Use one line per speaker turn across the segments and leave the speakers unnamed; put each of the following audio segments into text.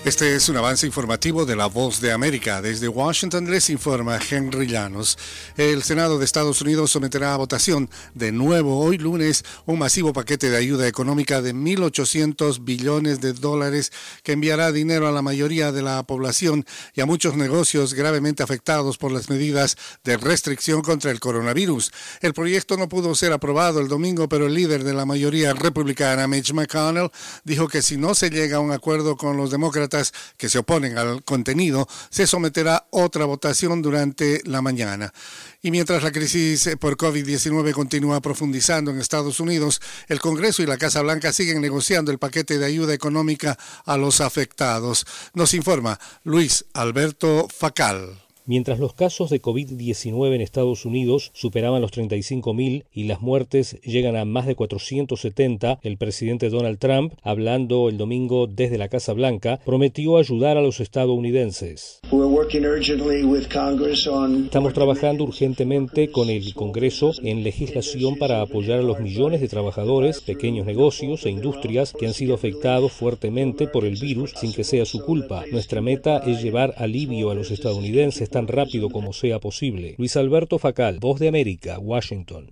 Este es un avance informativo de La Voz de América. Desde Washington les informa Henry Llanos. El Senado de Estados Unidos someterá a votación de nuevo hoy lunes un masivo paquete de ayuda económica de $1.800 billones que enviará dinero a la mayoría de la población y a muchos negocios gravemente afectados por las medidas de restricción contra el coronavirus. El proyecto no pudo ser aprobado el domingo, pero el líder de la mayoría republicana, Mitch McConnell, dijo que si no se llega a un acuerdo con los demócratas que se oponen al contenido, se someterá otra votación durante la mañana. Y mientras la crisis por COVID-19 continúa profundizando en Estados Unidos, el Congreso y la Casa Blanca siguen negociando el paquete de ayuda económica a los afectados. Nos informa Luis Alberto Facal.
Mientras los casos de COVID-19 en Estados Unidos superaban los 35.000 y las muertes llegan a más de 470, el presidente Donald Trump, hablando el domingo desde la Casa Blanca, prometió ayudar a los estadounidenses. Estamos trabajando urgentemente con el Congreso en legislación para apoyar a los millones de trabajadores, pequeños negocios e industrias que han sido afectados fuertemente por el virus sin que sea su culpa. Nuestra meta es llevar alivio a los estadounidenses tan rápido como sea posible. Luis Alberto Facal, Voz de América, Washington.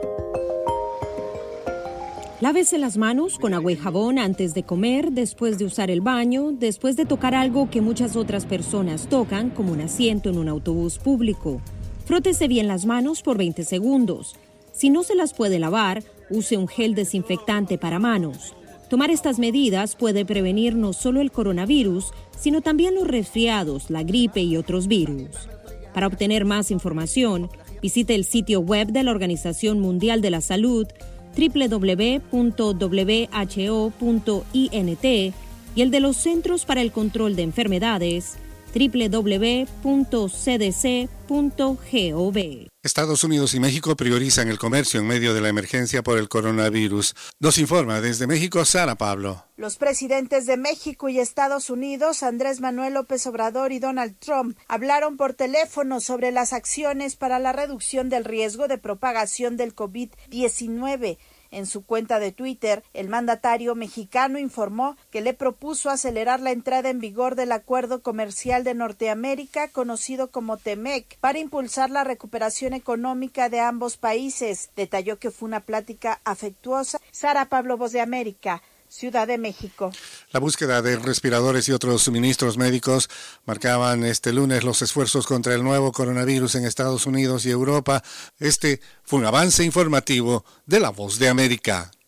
Lávese las manos con agua y jabón antes de comer, después de usar el baño, después de tocar algo que muchas otras personas tocan, como un asiento en un autobús público. Frótese bien las manos por 20 segundos. Si no se las puede lavar, use un gel desinfectante para manos. Tomar estas medidas puede prevenir no solo el coronavirus, sino también los resfriados, la gripe y otros virus. Para obtener más información, visite el sitio web de la Organización Mundial de la Salud, www.who.int, y el de los Centros para el Control de Enfermedades, www.cdc.gov.
Estados Unidos y México priorizan el comercio en medio de la emergencia por el coronavirus. Nos informa desde México Sara Pablo.
Los presidentes de México y Estados Unidos, Andrés Manuel López Obrador y Donald Trump, hablaron por teléfono sobre las acciones para la reducción del riesgo de propagación del COVID-19. En su cuenta de Twitter, el mandatario mexicano informó que le propuso acelerar la entrada en vigor del Acuerdo Comercial de Norteamérica, conocido como TEMEC, para impulsar la recuperación económica de ambos países. Detalló que fue una plática afectuosa. Sara Pablo, Voz de América, Ciudad de México.
La búsqueda de respiradores y otros suministros médicos marcaban este lunes los esfuerzos contra el nuevo coronavirus en Estados Unidos y Europa. Este fue un avance informativo de La Voz de América.